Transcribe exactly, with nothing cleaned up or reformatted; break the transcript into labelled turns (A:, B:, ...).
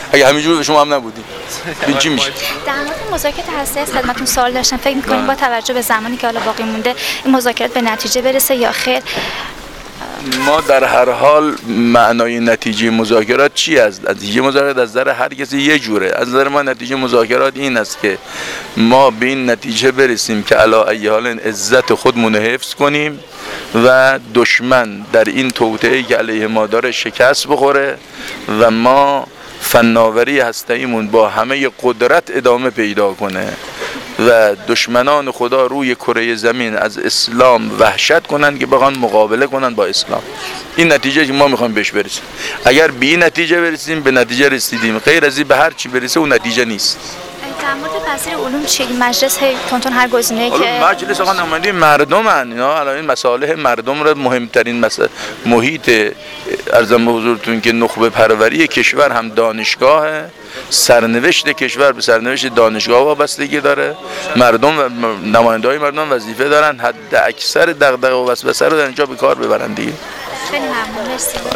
A: اگه همینجور شما هم نبودیم این چی میشه؟
B: در مورد مذاکرات هسته از خدمتتون سوال داشتم. فکر می‌کنید با توجه به زمانی که حالا باقی مونده این مذاکرات به نتیجه برسه یا خیر؟
A: ما در هر حال معنای نتیجه مذاکرات چی است؟ نتیجه مذاکرات از نظر هر کسی یه جوره. از نظر ما نتیجه مذاکرات این است که ما به این نتیجه برسیم که علی ای حال عزت خودمون رو حفظ کنیم و دشمن در این توطئه‌ای که علیه ما داره شکست بخوره و ما فناوری هسته‌ایمون با همه قدرت ادامه پیدا کنه و دشمنان خدا روی کره زمین از اسلام وحشت کنن که بخوان مقابله کنن با اسلام. این نتیجه که ما میخوایم بهش برسیم. اگر به این نتیجه برسیم به نتیجه رسیدیم، غیر از این به هر چی برسه اون نتیجه نیست.
B: در مورد وزیر علوم چی؟ مجلس هی تونتون هر گزینه‌ای که
A: مجلس آقا نماینده مردمن، اینا الان این مصالح مردم رو مهمترین مسئله محیط ارزم به حضورتون که نخبه پروری کشور هم دانشگاهه، سرنوشت کشور به سرنوشت دانشگاه وابستگی داره، مردم و نماینده‌های مردم وظیفه دارن حد اکثر دغدغه و وسوسه رو در اینجا به کار ببرن دیگه.
B: خیلی ممنون. مرسی.